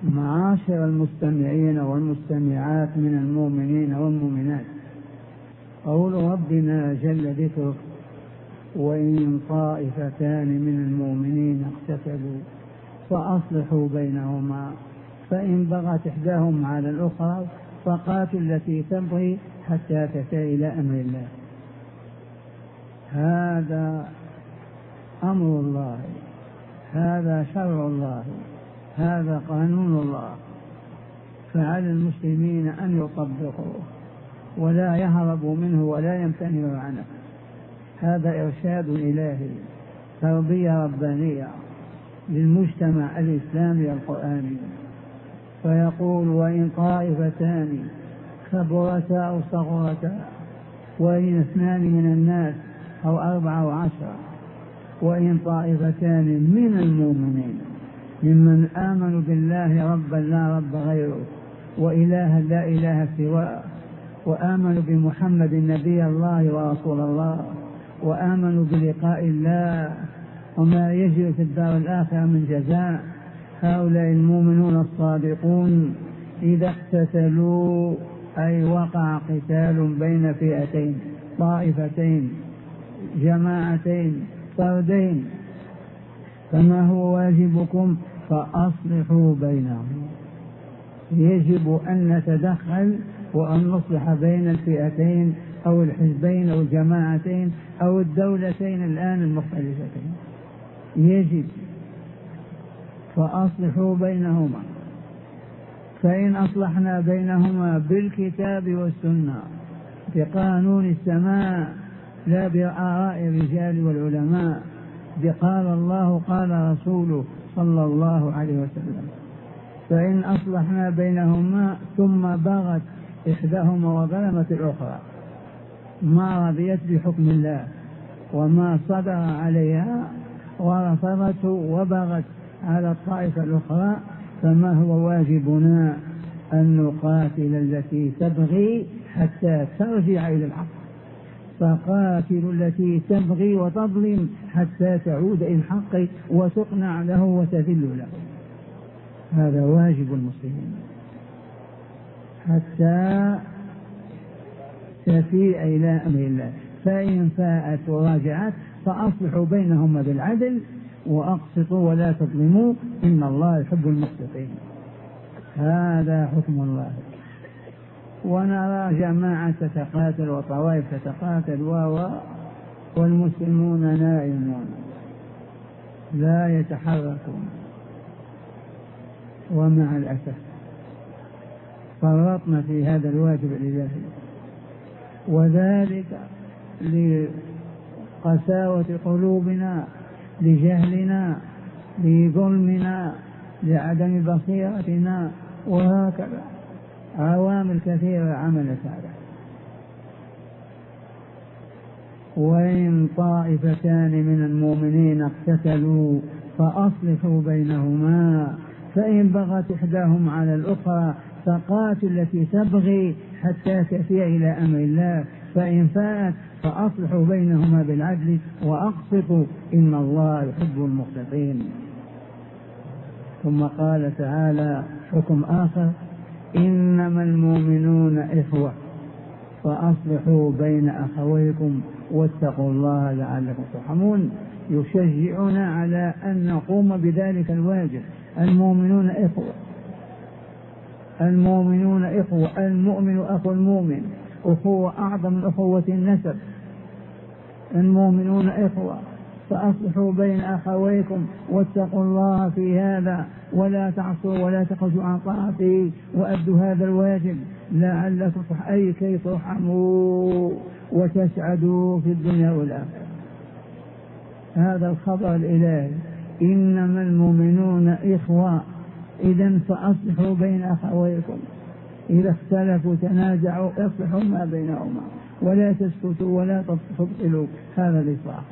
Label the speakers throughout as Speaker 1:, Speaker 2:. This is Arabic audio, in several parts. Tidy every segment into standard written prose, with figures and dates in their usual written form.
Speaker 1: معاشر المستمعين والمستمعات من المؤمنين والمؤمنات، قول ربنا جل ذكره: وإن طائفتان من المؤمنين اقتتلوا فأصلحوا بينهما فإن بغت إحداهما على الأخرى فقاتلوا التي تبغي حتى تفيء إلى أمر الله. هذا أمر الله، هذا شرع الله، هذا قانون الله، فعلى المسلمين أن يطبقوه ولا يهربوا منه ولا يمتنعوا عنه. هذا إرشاد إلهي، تربية ربانية للمجتمع الإسلامي القرآني. فيقول: وإن طائفتان كبرتا أو صغرتا، وإن اثنان من الناس أو 14، وإن طائفتان من المؤمنين ممن آمنوا بالله ربا لا رب غيره وإلها لا إله سواه، وآمنوا بمحمد نبي الله ورسول الله، وآمنوا بلقاء الله وما يجري في الدار الآخرة من جزاء، هؤلاء المؤمنون الصادقون إذا اقتتلوا أي وقع قتال بين فئتين، طائفتين، جماعتين، فردين، فما هو واجبكم؟ فأصلحوا بينهم. يجب أن نتدخل وأن نصلح بين الفئتين أو الحزبين أو الجماعتين أو الدولتين الآن المختلفتين، يجب. فأصلحوا بينهما، فإن أصلحنا بينهما بالكتاب والسنة بقانون السماء لا بآراء الرجال والعلماء، بقال الله قال رسوله صلى الله عليه وسلم، فإن أصلحنا بينهما ثم بغت إحداهما وظلمت الأخرى، ما رضيت بحكم الله وما صدر عليها ورفضته وبغت على الطائفة الأخرى، فما هو واجبنا؟ أن نقاتل التي تبغي حتى ترجع إلى الحق. فقاتلوا التي تبغي وتظلم حتى تعود إلى الحق وتقنع له وتذل له. هذا واجب المسلمين حتى تفيء إلى أمر الله. فإن فاءت وراجعت فأصلحوا بينهما بالعدل وأقسطوا ولا تظلموا إن الله يحب المقسطين. هذا حكم الله. ونرى جماعة تتقاتل وطوائف تتقاتل والمسلمون نائمون لا يتحركون، ومع الأسف فرطنا في هذا الواجب الإلهي، وذلك لقساوة قلوبنا، لجهلنا، لظلمنا، لعدم بصيرتنا، وهكذا عوامل كثيرة عملت هذا. وإن طائفتان من المؤمنين اقتتلوا فأصلحوا بينهما فإن بغت إحداهما على الأخرى فقاتلوا التي تبغي حتى تفيء إلى أمر الله، فإن فاءت فأصلحوا بينهما بالعدل وأقسطوا إن الله يحب المقسطين. ثم قال تعالى حكم آخر: إنما المؤمنون إخوة فأصلحوا بين أخويكم واتقوا الله لعلكم ترحمون. يشجعنا على أن نقوم بذلك الواجب. المؤمنون إخوة، المؤمنون إخوة، المؤمن أخو المؤمن، أخوة أعظم من أخوة النسب. المؤمنون إخوة فأصلحوا بين أخويكم واتقوا الله في هذا ولا تعصوا ولا تخرجوا عن طاعته وأدوا هذا الواجب لعلكم أي كي ترحموا وتسعدوا في الدنيا والآخرة. هذا الخبر الإلهي: إنما المؤمنون إخوة. إذن فأصلحوا بين أخويكم، إذا اختلفوا تنازعوا اصلحوا ما بينهما ولا تسكتوا ولا تبطلوا هذا الإصلاح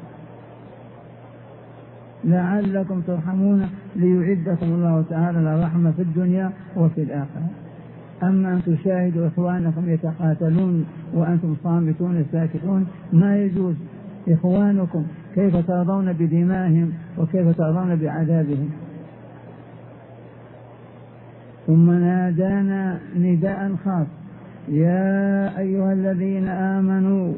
Speaker 1: لعلكم ترحمون، ليعدكم الله تعالى الرحمة في الدنيا وفي الآخرة. أما أن تشاهدوا إخوانكم يتقاتلون وأنتم صامتون ساكتون ما يجوز. إخوانكم كيف ترضون بدمائهم وكيف ترضون بعذابهم؟ ثم نادانا نداء خاص: يا أيها الذين آمنوا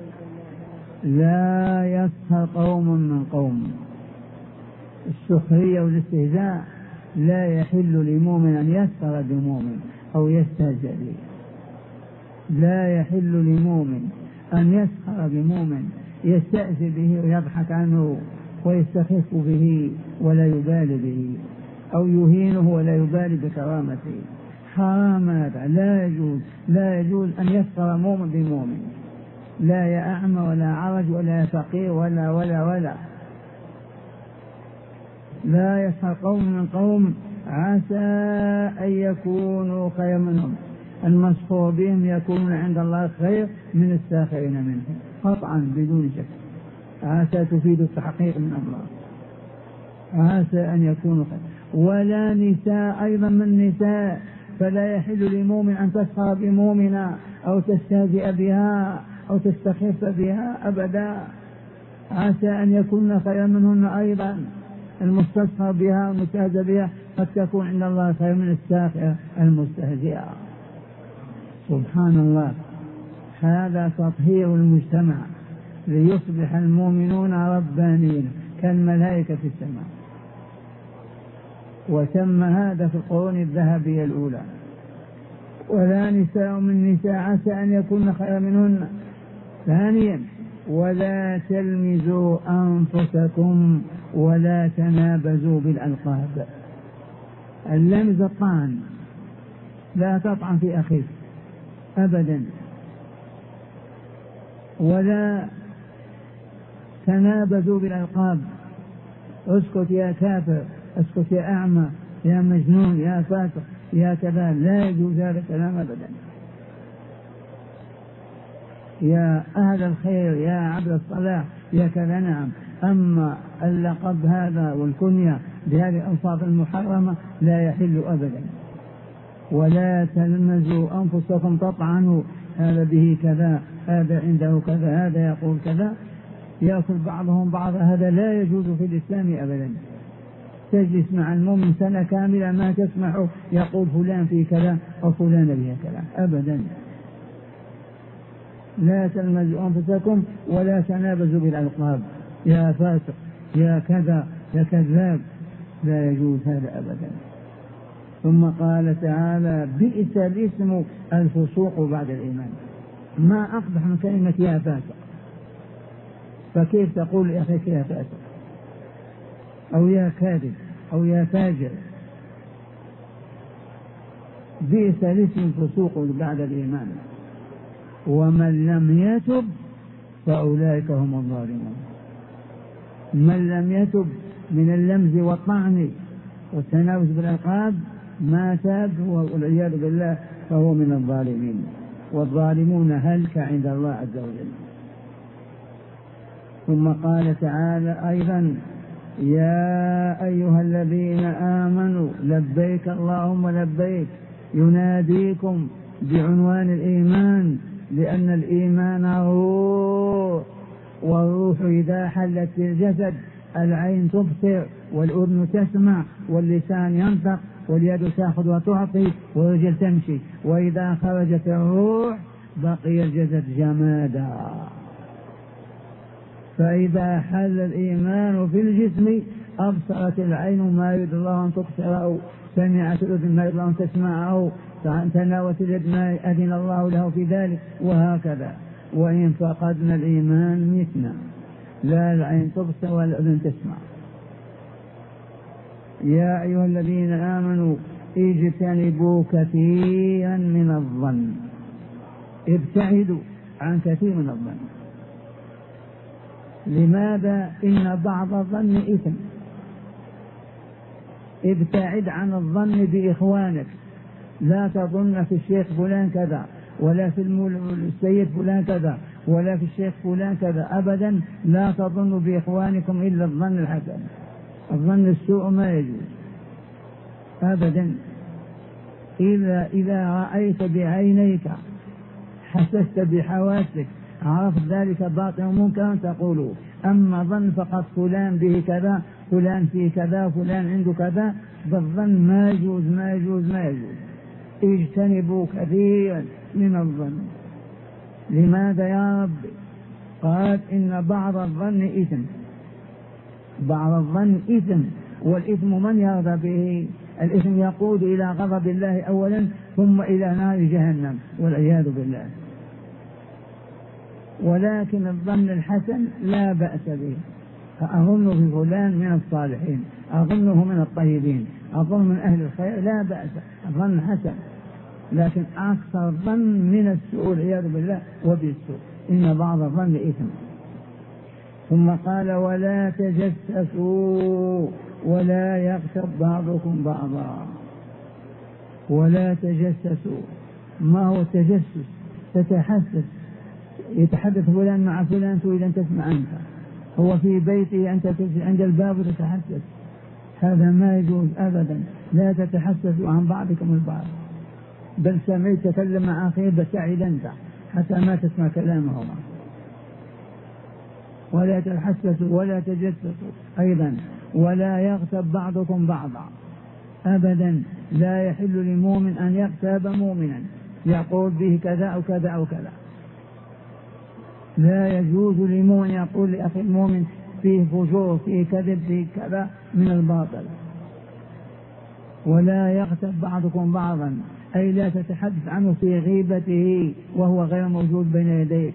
Speaker 1: لا يسخر قوم من قوم. السخرية والاستهزاء لا يحل لمؤمن أن يسخر بمؤمن أو يستهزئ به. لا يحل لمؤمن أن يسخر بمؤمن يستأذي به ويضحك عنه ويستخف به ولا يبالي به، أو يهينه ولا يبالي بكرامته. حرام هذا، لا يجوز أن يسخر مؤمن بمؤمن، لا يا أعمى ولا عرج ولا فقير ولا لا يسخر قوم من قوم عسى أن يكونوا خير منهم. المسخور بهم يكونون عند الله خير من الساخرين منهم قطعا بدون شك. عسى تفيد التحقيق من الله، عسى أن يكونوا خير. ولا نساء أيضا من نساء، فلا يحل لمؤمن أن تسخر بمؤمنة أو تستهزئ بها أو تستخف بها أبدا. عسى أن يكون خيرا منهن أيضا. المستسخر بها والمستهزئ بها قد تكون عند الله خير من الساخرة المستهزئة. سبحان الله. هذا تطهير المجتمع ليصبح المؤمنون ربانيين كالملائكة في السماء، وتم هذا في القرون الذهبية الأولى. ولا نساء من نساء عسى أن يكون خيرا منهن. ثانيا: ولا تلمزوا أنفسكم ولا تنابزوا بالألقاب. اللمز الطعن، لا تطعن في أخيك أبدا. ولا تنابزوا بالألقاب: اسكت يا كافر، اسكت يا أعمى، يا مجنون، يا فاسق، يا كذا. لا يجوز هذا الكلام أبدا. يا أهل الخير، يا عبد الصلاح، يا كذا. نعم. أما اللقب هذا والكنية بهذه الألفاظ المحرمة لا يحل أبدا. ولا تلمزوا أنفسكم تطعنوا: هذا به كذا، هذا عنده كذا، هذا يقول كذا، يأكل بعضهم بعضا. هذا لا يجوز في الإسلام أبدا. تجلس مع المؤمن سنة كاملة ما تسمع يقول فلان في كذا أو فلان به كذا أبدا. لا تلمزوا أنفسكم ولا تنابزوا بالألقاب: يا فاسق، يا كذا، يا كذاب. لا يجوز هذا أبدا. ثم قال تعالى: بئس الاسم الفسوق بعد الإيمان. ما أقبح من كلمة يا فاسق. فكيف تقول لأخيك يا فاسق أو يا كاذب أو يا فاجر؟ بئس الاسم الفسوق بعد الإيمان. ومن لم يتب فأولئك هم الظالمون. من لم يتب من اللمز والطعن والتناوز بالألقاب ما تاب والعياذ بالله فهو من الظالمين، والظالمون هلك عند الله عز وجل. ثم قال تعالى أيضا: يا أيها الذين آمنوا لبيك اللهم لبيك. يناديكم بعنوان الإيمان، لأن الإيمان روح، والروح إذا حلت في الجسد العين تبصر والأذن تسمع واللسان ينطق واليد تأخذ وتعطي والرجل تمشي. وإذا خرجت الروح بقي الجسد جمادا. فإذا حل الإيمان في الجسم أبصرت العين ما يريد الله أن تبصره، سمعت الأذن ما يريد الله أن تسمعه، تناولت اليد ما أذن الله له في ذلك، وهكذا. وإن فقدنا الإيمان متنا، لا العين تبصر ولا الأذن تسمع. يا أيها الذين آمنوا اجتنبوا كثيرا من الظن. ابتعدوا عن كثير من الظن. لماذا؟ إن بعض الظن إثم. ابتعد عن الظن بإخوانك. لا تظن في الشيخ فلان كذا، ولا في السيد فلان كذا، ولا في الشيخ فلان كذا أبدا. لا تظنوا بإخوانكم إلا الظن الحسن. الظن السوء ما يجوز أبدا. إذا رأيت بعينيك، حسست بحواسك، عرفت ذلك باطن ومنكر تقول. أما ظن فقط فلان به كذا، فلان فيه كذا، فلان عنده كذا، بالظن ما يجوز ما يجوز ما يجوز. اجتنبوا كثيرا من الظن. لماذا يا رب؟ قال إن بعض الظن إثم. بعض الظن إثم، والإثم من يرضى به؟ الإثم يقود إلى غضب الله أولا ثم إلى نار جهنم والعياذ بالله. ولكن الظن الحسن لا بأس به، فأظن في فلان من الصالحين، أظنه من الطيبين، أظن من أهل الخير، لا بأس، الظن حسن. لكن أكثر الظن من السوء والعياذ بالله وبالسوء. إن بعض الظن إثم. ثم قال ولا تجسسوا ولا يغتب بعضكم بعضا. ولا تجسسوا. ما هو التجسس؟ تتحسس، يتحدث فلان مع فلان تريد أن تسمع أنت، هو في بيته أنت عند الباب وتتحسس، هذا ما يجوز أبدا. لا تتحسسوا عن بعضكم البعض، بل سمعت تكلم مع أخيه بتعد أنت حتى ما تسمع كلامه. ولا تتحسسوا ولا تجسسوا أيضا. ولا يغتب بعضكم بعضا أبدا. لا يحل للمؤمن أن يغتاب مؤمنا يقول به كذا أو كذا أو كذا. لا يجوز للمؤمن يقول لأخي المؤمن فيه فجور فيه كذب فيه كذا من الباطل. ولا يغتب بعضكم بعضا أي لا تتحدث عنه في غيبته وهو غير موجود بين يديك.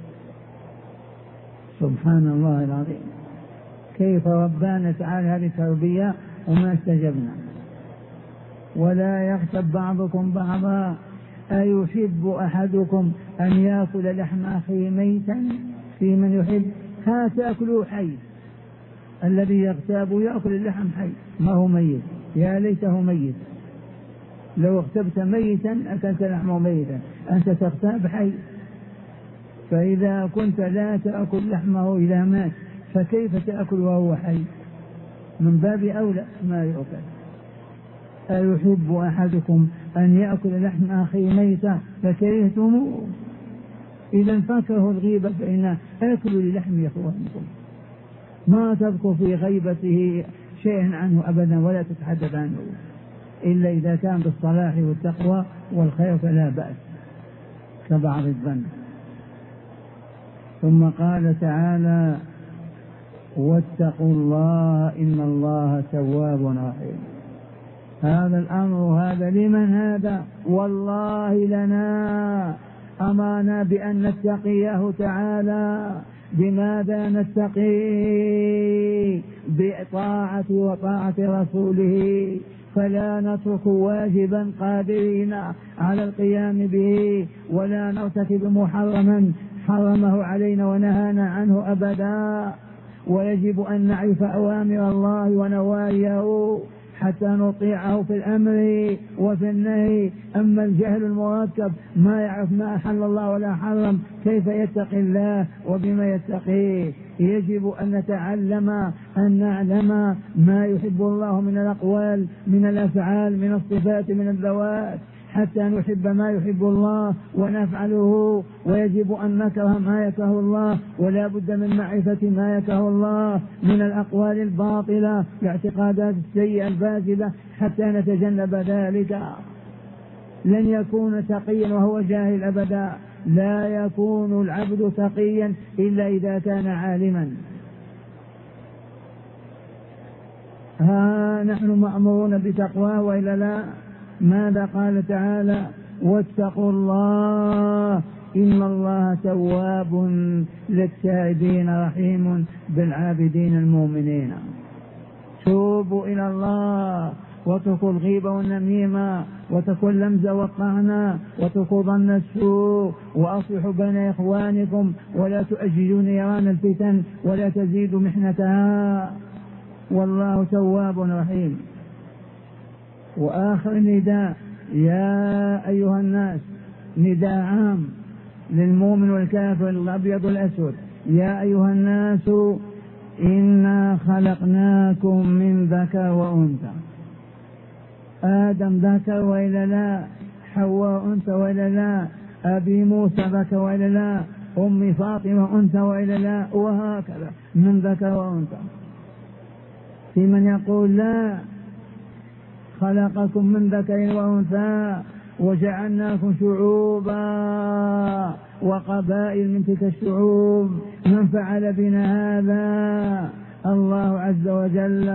Speaker 1: سبحان الله العظيم، كيف ربنا تعالى هذه التربية وما استجبنا. ولا يغتب بعضكم بعضا أيحب أحدكم أن يأكل لحم أخيه ميتا؟ في من يحب ها تأكله حي. الذي يغتاب يأكل اللحم حي ما هو ميت، يا ليته ميت. لو اغتبت ميتا أكلت لحمه ميتا، أنت تغتاب حي. فإذا كنت لا تأكل لحمه إذا مات فكيف تأكل وهو حي؟ من باب أولى ما يؤكل. أيحب أحدكم أن يأكل لحم أخيه ميتا فكرهتموه؟ إذا فكروا الغيبة فإن أكلوا للحم إخوانكم، ما تذكر في غيبته شيئا عنه أبدا ولا تتحدث عنه إلا إذا كان بالصلاح والتقوى والخير فلا بأس كبعض الظن. ثم قال تعالى واتقوا الله إن الله تواب رحيم. هذا الأمر هذا لمن؟ هذا والله لنا، أمرنا بأن نتقيه تعالى. بماذا نتقي؟ بطاعة وطاعة رسوله، فلا نترك واجبا قادرين على القيام به، ولا نرتكب محرما حرمه علينا ونهانا عنه أبدا. ويجب أن نعرف أوامر الله ونواهيه حتى نطيعه في الأمر وفي النهي. أما الجهل المركب ما يعرف ما أحل الله ولا حرم كيف يتقي الله وبما يتقيه؟ يجب أن نتعلم أن نعلم ما يحب الله من الأقوال من الأفعال من الصفات من الذوات حتى نحب ما يحب الله ونفعله. ويجب أن نكره ما يكره الله، ولا بد من معرفة ما يكره الله من الأقوال الباطلة والاعتقادات السيئة الفاسدة حتى نتجنب ذلك. لن يكون تقيا وهو جاهل أبدا. لا يكون العبد تقيا إلا إذا كان عالما. ها نحن مأمورون بتقواه وإلا لا؟ ماذا قال تعالى؟ واتقوا الله إن الله تواب للتائبين رحيم بالعابدين المؤمنين. توبوا إلى الله واتركوا الغيبة والنميمة واتركوا اللمز والطعنة واتركوا ظن السوء وأصلحوا بين إخوانكم ولا تؤججوا نيران الفتن ولا تزيدوا محنتها، والله تواب رحيم. وآخر نداء يا أيها الناس، نداء عام للمؤمن والكافر الأبيض والأسود. يا أيها الناس إنا خلقناكم من ذكر وأنثى. آدم ذكر وإلا لا؟ حواء أنثى وإلا لا؟ أبي موسى ذكر وإلا لا؟ أم فاطمة أنثى وإلا لا؟ وهكذا من ذكر وأنثى. في من يقول لا، خلقكم من ذكر وأنثى وجعلناكم شعوبا وقبائل من تلك الشعوب. من فعل بنا هذا؟ الله عز وجل.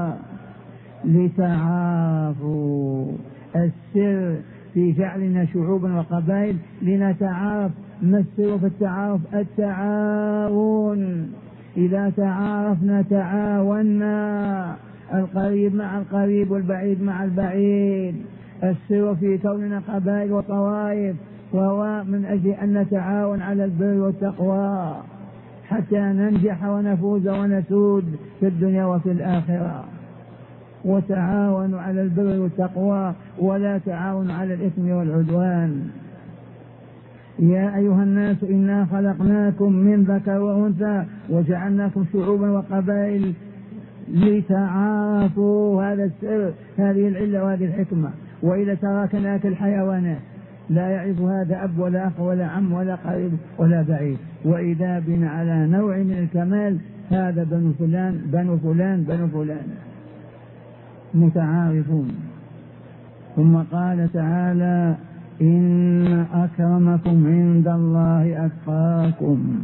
Speaker 1: لتعارفوا. السر في جعلنا شعوبا وقبائل لنتعارف. ما السر في التعارف؟ التعاون. إذا تعارفنا تعاوننا، القريب مع القريب والبعيد مع البعيد. السر في كوننا قبائل وطوائف وهو من أجل أن نتعاون على البر والتقوى حتى ننجح ونفوز ونسود في الدنيا وفي الآخرة. وتعاونوا على البر والتقوى ولا تعاونوا على الإثم والعدوان. يا أيها الناس إنا خلقناكم من ذكر وأنثى وجعلناكم شعوبا وقبائل لتعارفوا. هذا السر، هذه العلة وهذه الحكمة. وإذا تراكناك الحيوانات لا يعرف هذا أب ولا أخ ولا عم ولا قريب ولا بعيد. وإذا بنا على نوع من الكمال هذا بنو فلان بنو فلان بنو فلان متعارفون. ثم قال تعالى إن أكرمكم عند الله أتقاكم.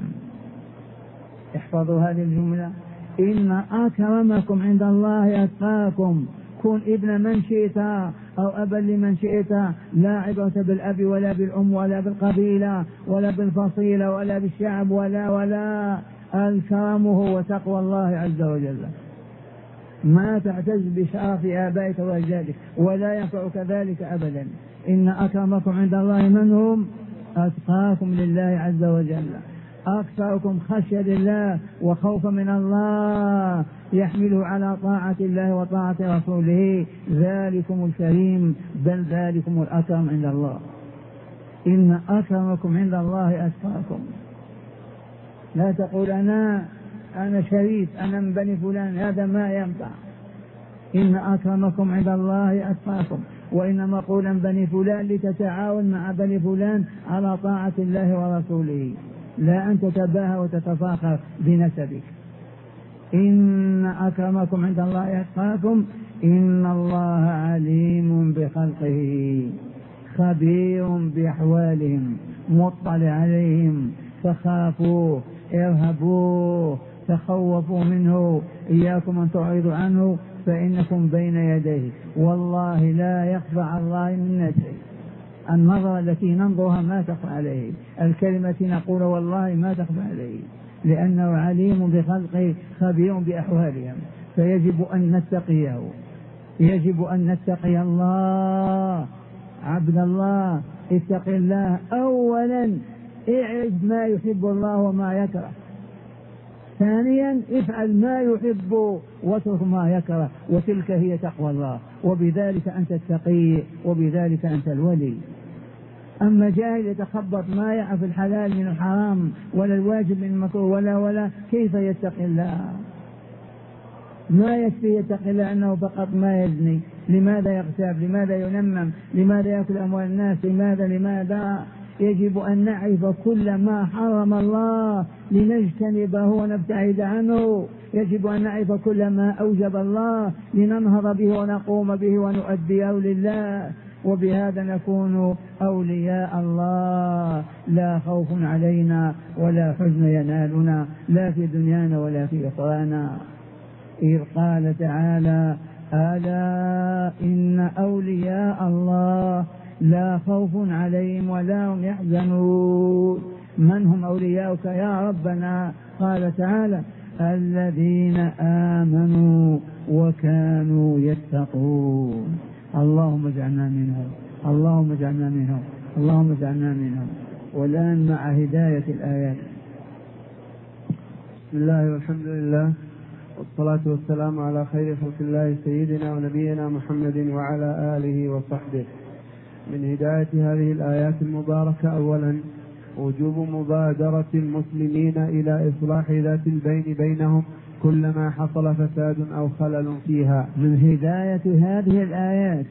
Speaker 1: احفظوا هذه الجملة، إن أكرمكم عند الله أتقاكم. كن ابن من شئت أو أبا لمن شئت، لا عبرة بالأب ولا بالأم ولا بالقبيلة ولا بالفصيلة ولا بالشعب ولا الكرم هو تقوى الله عز وجل. ما تعتز بشرف آبائك وأجدادك ولا ينفعك ذلك أبدا. إن أكرمكم عند الله من هم؟ أتقاكم لله عز وجل، أكثركم خشية لله وخوفا من الله، يحمله على طاعة الله وطاعة رسوله. ذلكم الكريم بل ذلكم الأكرم عند الله. إن أكرمكم عند الله أتقاكم. لا تقول أنا شريف أنا من بني فلان، هذا ما ينفع. إن أكرمكم عند الله أتقاكم. وإنما قولا بني فلان لتتعاون مع بني فلان على طاعة الله ورسوله، لا أن تتباهى وتتفاخر بنسبك. إن أكرمكم عند الله أتقاكم إن الله عليم بخلقه خبير بأحوالهم مطلع عليهم، فخافوه ارهبوه تخوفوا منه. إياكم أن تعرضوا عنه فإنكم بين يديه، والله لا يخفى على الله منا شيء. النظرة التي ننظرها ما تخفى عليه، الكلمة التي نقول والله ما تخفى عليه، لأنه عليم بخلقه خبير بأحوالهم. فيجب أن نتقيه، يجب أن نتقي الله. عبد الله اتق الله أولا، اعرف ما يحب الله وما يكره. ثانيا افعل ما يحب واترك ما يكره، وتلك هي تقوى الله، وبذلك أنت التقي وبذلك أنت الولي. أما جاهل يتخبط ما يعرف الحلال من الحرام ولا الواجب من المكروه ولا كيف يتقي الله؟ ما يكفي يتقي الله أنه فقط ما يزني. لماذا يغتاب؟ لماذا ينمم؟ لماذا يأكل أموال الناس؟ لماذا؟ يجب أن نعرف كل ما حرم الله لنجتنبه ونبتعد عنه. يجب أن نعرف كل ما أوجب الله لننهض به ونقوم به ونؤديه لله، وبهذا نكون أولياء الله. لا خوف علينا ولا حزن ينالنا، لا في دنيانا ولا في أخرانا. إذ قال تعالى ألا إن أولياء الله لا خوف عليهم ولا هم يحزنون. من هم أولياؤك يا ربنا؟ قال تعالى الذين آمنوا وكانوا يتقون. اللهم اجعلنا منهم، اللهم اجعلنا منهم، اللهم اجعلنا منهم. والآن مع هداية الآيات.
Speaker 2: بسم الله والحمد لله والصلاة والسلام على خير خلق الله سيدنا ونبينا محمد وعلى آله وصحبه. من هداية هذه الآيات المباركة أولا وجوب مبادرة المسلمين إلى إصلاح ذات البين بينهم كلما حصل فساد أو خلل فيها.
Speaker 1: من هداية هذه الآيات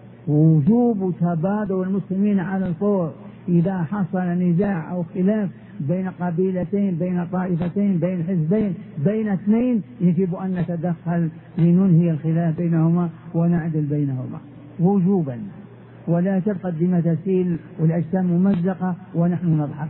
Speaker 1: وجوب تبادر المسلمين على الفور إذا حصل نزاع أو خلاف بين قبيلتين، بين طائفتين، بين حزبين، بين اثنين، يجب أن نتدخل لننهي الخلاف بينهما ونعدل بينهما وجوبا، ولا تبقى الدماء تسيل والأجسام ممزقة ونحن نضحك.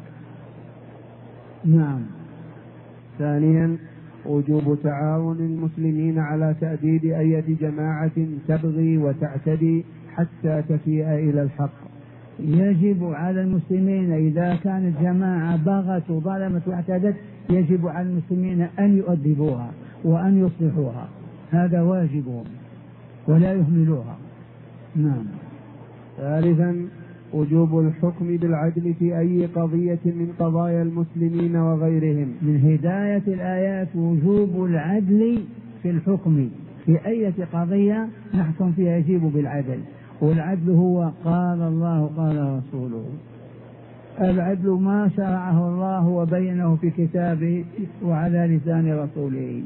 Speaker 1: نعم.
Speaker 2: ثانيا وجوب تعاون المسلمين على تأديد أية جماعة تبغي وتعتدي حتى تفيء إلى الحق.
Speaker 1: يجب على المسلمين إذا كانت جماعة بغت وظلمت واعتدت، يجب على المسلمين أن يؤدبوها وأن يصلحوها، هذا واجبهم ولا يهملوها. نعم.
Speaker 2: ثالثا وجوب الحكم بالعدل في أي قضية من قضايا المسلمين وغيرهم.
Speaker 1: من هداية الآيات وجوب العدل في الحكم في أي قضية نحكم فيها، يجب بالعدل، والعدل هو قال الله قال رسوله. العدل ما شرعه الله وبينه في كتابه وعلى لسان رسوله.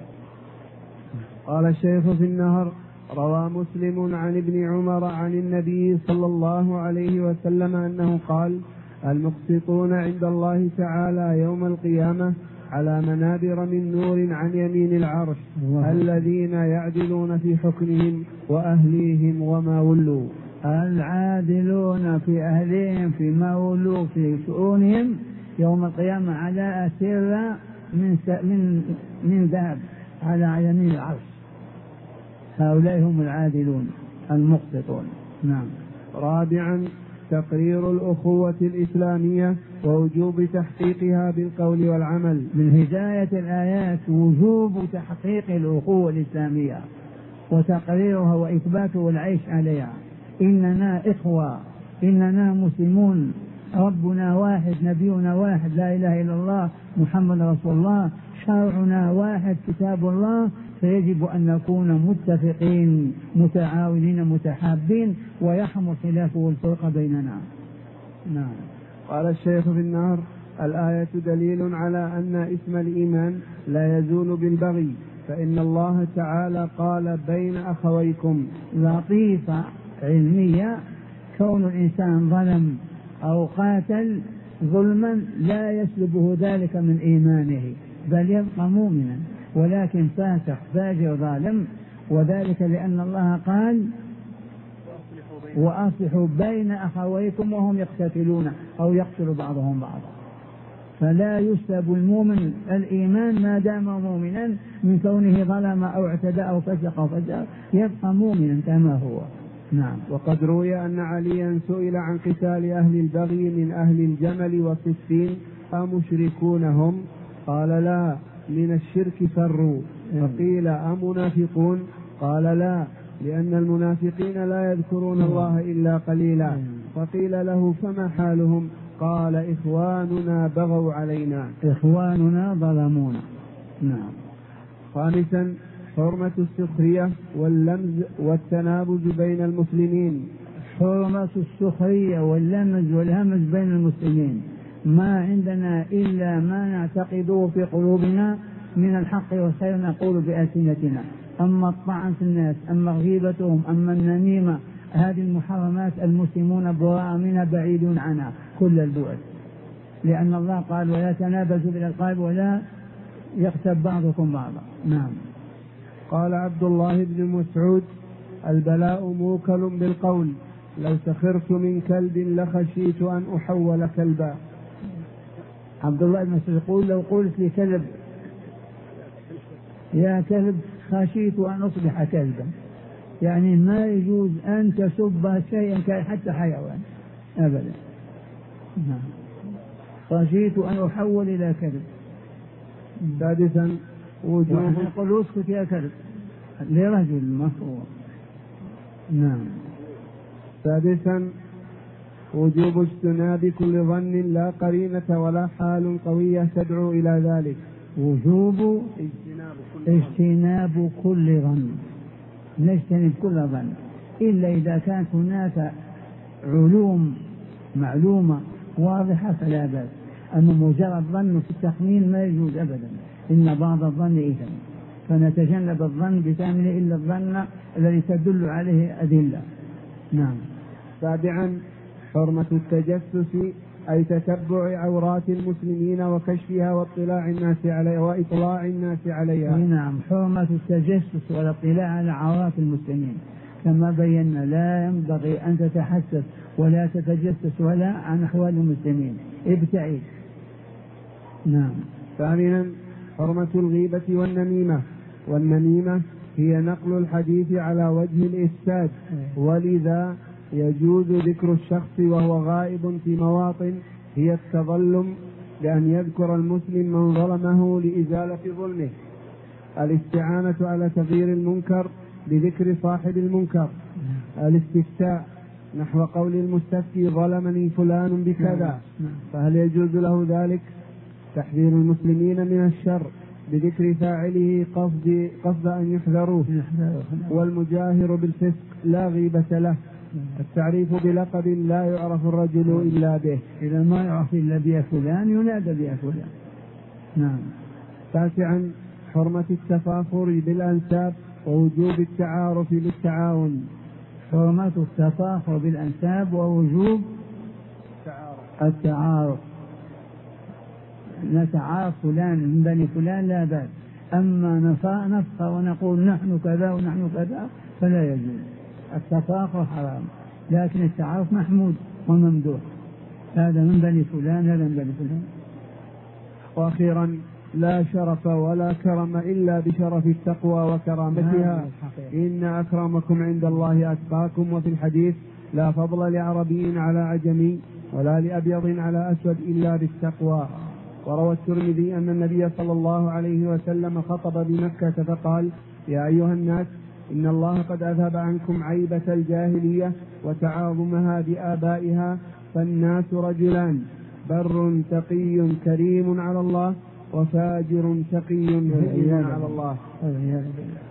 Speaker 2: قال الشيخ في النهر: روى مسلم عن ابن عمر عن النبي صلى الله عليه وسلم أنه قال: المقسطون عند الله تعالى يوم القيامة على منابر من نور عن يمين العرش الذين يعدلون في حكمهم وأهليهم وما ولوا.
Speaker 1: العادلون في أهليهم فيما ولوا في شؤونهم يوم القيامة على أسرة من ذهب على يمين العرش، هؤلاء هم العادلون المقسطون. نعم.
Speaker 2: رابعا تقرير الأخوة الإسلامية ووجوب تحقيقها بالقول والعمل.
Speaker 1: من هداية الآيات وجوب تحقيق الأخوة الإسلامية وتقريرها وإثباتها والعيش عليها. إننا إخوة، إننا مسلمون، ربنا واحد، نبينا واحد، لا إله إلا الله، محمد رسول الله، شرعنا واحد، كتاب الله، فيجب أن نكون متفقين متعاونين متحابين ويحمل الخلاف والفرق بيننا. نعم.
Speaker 2: قال الشيخ في النهر: الآية دليل على أن اسم الإيمان لا يزول بالبغي، فإن الله تعالى قال بين أخويكم.
Speaker 1: لطيفة علمية، كون الإنسان ظلم أو قاتل ظلما لا يسلبه ذلك من إيمانه، بل يبقى مؤمنا، ولكن فاسق فاجر ظالم، وذلك لأن الله قال: وأصلحوا بين أخويكم وهم يقتتلون أو يقتل بعضهم بعضا. فلا يسلب المؤمن الإيمان ما دام مؤمنا من كونه ظلم أو اعتدى أو فسق أو فجر، يبقى مؤمنا كما هو. نعم.
Speaker 2: وقد روي أن عليا سئل عن قتال أهل البغي من أهل الجمل وصفين: أمشركون هم؟ قال: لا، من الشرك فروا. فقيل: أمنافقون؟ قال: لا، لأن المنافقين لا يذكرون الله إلا قليلا. فقيل له: فما حالهم؟ قال: إخواننا بغوا علينا،
Speaker 1: إخواننا ظلمونا. نعم.
Speaker 2: خامسا حرمة السخرية واللمز والتنابز بين المسلمين.
Speaker 1: حرمة السخرية واللمز والهمز بين المسلمين، ما عندنا إلا ما نعتقده في قلوبنا من الحق والخير نقول بألسنتنا. أما الطعن في الناس، أما غيبتهم، أما النميمة، هذه المحرمات المسلمون براء منها بعيدون عنها كل البعد، لأن الله قال: ولا تنابزوا بالألقاب ولا يغتب بعضكم بعضا. نعم.
Speaker 2: قال عبد الله بن مسعود: البلاء موكل بالقول، لو سخرت من كلب لخشيت أن أحول كلبا.
Speaker 1: عبد الله بن مسعود يقول: لو قلت لكلب يا كلب خشيت أن أصبح كلبا، يعني ما يجوز أن تسب شيئا حتى حيوان أبدا. نعم. خشيت أن أحول إلى كلب.
Speaker 2: سادسا وجوب
Speaker 1: يقول: اسكت يا كلب لرجل مفروض. نعم.
Speaker 2: سادسا وجوب اجتناب كل ظن لا قرينة ولا حال قوية تدعو إلى ذلك.
Speaker 1: وجوب اجتناب كل ظن، نجتنب كل ظن إلا إذا كانت هناك علوم معلومة واضحة فلا بأس، أما مجرد ظن في التخمين ما يجوز أبدا، إن بعض الظن إثم، فنتجنب الظن بكامله إلا الظن الذي تدل عليه أدلة. نعم.
Speaker 2: سابعا حرمة التجسس أي تتبع عورات المسلمين وكشفها وإطلاع الناس عليها.
Speaker 1: نعم، حرمة التجسس والاطلاع على عورات المسلمين كما بينا، لا ينبغي أن تتحسس ولا تتجسس ولا عن أحوال المسلمين، ابتعد. نعم.
Speaker 2: ثامنا حرمة الغيبة والنميمة هي نقل الحديث على وجه الإفساد، ولذا يجوز ذكر الشخص وهو غائب في مواطن هي التظلم، بأن يذكر المسلم من ظلمه لإزالة ظلمه، الاستعانة على تغيير المنكر بذكر صاحب المنكر، الاستفتاء نحو قول المستفتي ظلمني فلان بكذا، فهل يجوز له ذلك؟ تحذير المسلمين من الشر بذكر فاعله قصد أن يحذروه، والمجاهر بالفسق لا غيبة له، التعريف بلقب لا يعرف الرجل إلا به،
Speaker 1: إذا ما يعرف إلا بها فلان ينادى بها فلان. نعم.
Speaker 2: تاسعا حرمة التفاخر بالأنساب ووجوب التعارف بالتعاون.
Speaker 1: حرمة التفاخر بالأنساب ووجوب التعارف، نتعارف فلان من بني فلان لا بأس، أما نفخر ونقول نحن كذا ونحن كذا فلا يجوز. التفاخر حرام، لكن التعارف محمود وممدوح، هذا من بني فلان هذا من بني فلان.
Speaker 2: وأخيرا لا شرف ولا كرم إلا بشرف التقوى وكرامتها، إن أكرمكم عند الله أتقاكم. وفي الحديث لا فضل لعربي على عجمي ولا لأبيض على أسود إلا بالتقوى. وروى الترمذي أن النبي صلى الله عليه وسلم خطب بمكة فقال يا أيها الناس إن الله قد أذهب عنكم عيبة الجاهلية وتعاظمها بآبائها، فالناس رجلان بر تقي كريم على الله وفاجر تقي هين على الله.